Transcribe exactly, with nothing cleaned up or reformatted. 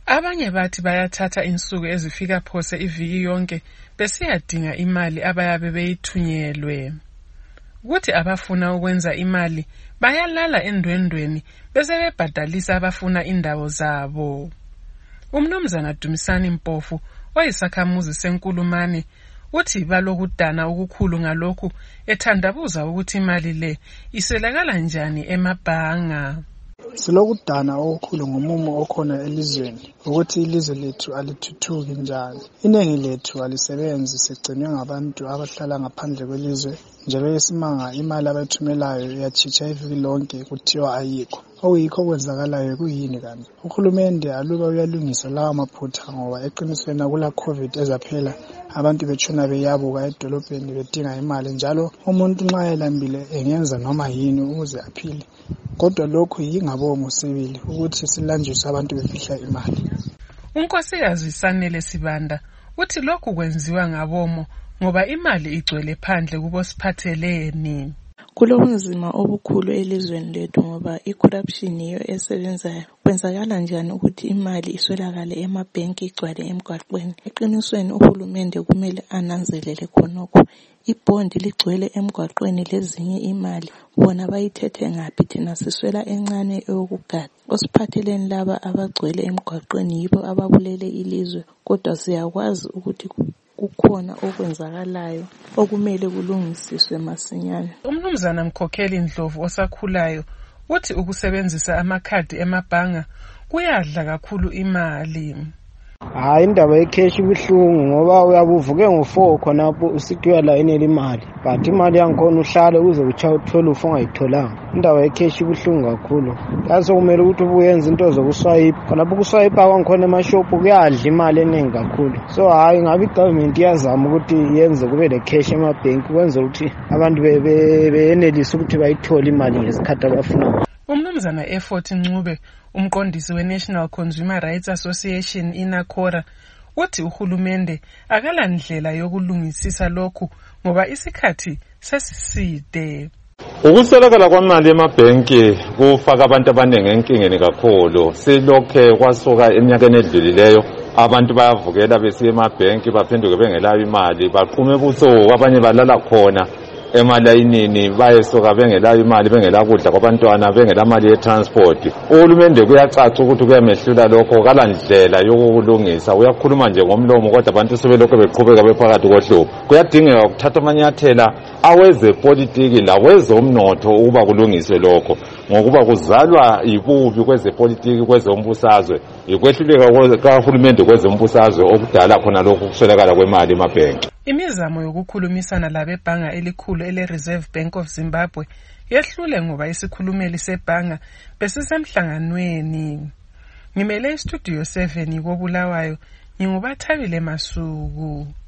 Abanye bathi bayathatha insuku ezifika phose iviki yonke besiyadinga imali abayabe beyithunyelwe. Kuthi abafuna ukwenza imali bayalala endwendweni bese bebhadalisa abafuna indawo zabo. Umnumzana Dumisani Mpofu oyisakhamuzi seNkulumane uthi balokudana okukhulu ngalokhu ethandabuza ukuthi imali le iselakala njani emabhanga. Silokudana okukhulu ngomumo okhona elizweni ukuthi ilizwe lethu alithuthuki njani. Iningi lethu alisebenzi sigcinwe ngabantu abahlala ngaphandle kwelizwe njalo esimanga imali abayithumelayo iyachicha iviki lonke kuthiwa ayikho. Okuyikho kwenzakalayo kuyini kanti? Uhulumende aluba uyalungisa lawa maphutha ngoba eqinisweni kula COVID ezaphela abantu betshona beyabuka edolobheni bedinga imali njalo umuntu nxa elambile engenza noma yini ukuze aphile. Kodwa lokhu yingabomo sibili ukuthi silanjiswe abantu befihla imali. Unkosikazi Sanele Sibanda uthi lokhu kwenziwa ngabomo ngoba imali igcwele phandle kubo siphatheleni. Kulobunzima obukhulu elizweni lethu ngoba i-corruption iyo esebenzayo. Kwenzakala njani ukuthi imali iswelakale emabhenki igcwale emgwaqweni? Eqinisweni uhulumende kumele ananzelele khonokho. Ibhondi ligcwele emgwaqweni lezinye imali. Bona bayithethe ngaphi thina siswela encane eyokugada. Osiphatheleni laba abagcwele emgwaqweni yibo ababulele ilizwe. Kodwa siyakwazi ukuthi kukhona okwenzakalayo okumele kulungisiswe masinyane. Umnumzana Mkhokheli Ndlovu osakhulayo uthi ukusebenzisa amakhadi emabhanga kuyadla kakhulu imali. Hayi indaba yecash ibuhlungu ngoba uyabuvuke ngo-four khonapho usithi uyalayinela imali but imali yangikhona uhlale uze uchaye uthole ufa ungayitholanga. Indaba yecash ibuhlungu kakhulu. Yaso kumele ukuthi ubuyenza into zokuswipe khonapho ukuswipe kwangikhona emashopu kuyadla imali eningi kakhulu. So hayi ngabe igovernment iyazama ukuthi yenze kube le cash emabhenki kwenza ukuthi abantu beyenelise ukuthi bayithole imali ngesikhathi abafuna. Umnumzana Effort Ncube umqondisi we-National Consumer Rights Association iNACORA uthi uhulumende akalandlela yokulungisisa lokhu ngoba isikhathi sesiside. Ukuswelakala kwamali emabhenki kufaka abantu abaningi enkingeni kakhulu. Silokhe kwasuka eminyakeni edlulileyo abantu bayavukela besiya emabhenki baphenduke bengelayo imali baqhume ubusuku abanye balala khona emalayinini bayesoka bengelayo imali bengela kudla kwabantwana bengela mali ye-transport. Uhulumende kuyacaca ukuthi kuyamehlula lokho kalandlela yokulungisa. Uyakhuluma nje ngomlomo kodwa abantu sebelokho beqhubeka bephakathi kohlupho. Kuyadingeka ukuthatha amanyathela awezepolitiki lawezomnotho ukuba kulungiswe lokho ngokuba kuzalwa ibubi kwezepolitiki kwezombusazwe ikwehluleka kahulumende kwezombusazwe okudala khona lokho kuswelakala kwemali emabhenki. Imizamo yokukhulumisana labebhanga elikhulu ele-Reserve Bank of Zimbabwe yehlule ngoba isikhulumeli sebhanga besisemhlanganweni. Ngimele istudio seven koBulawayo, nginguBathabile Masuku.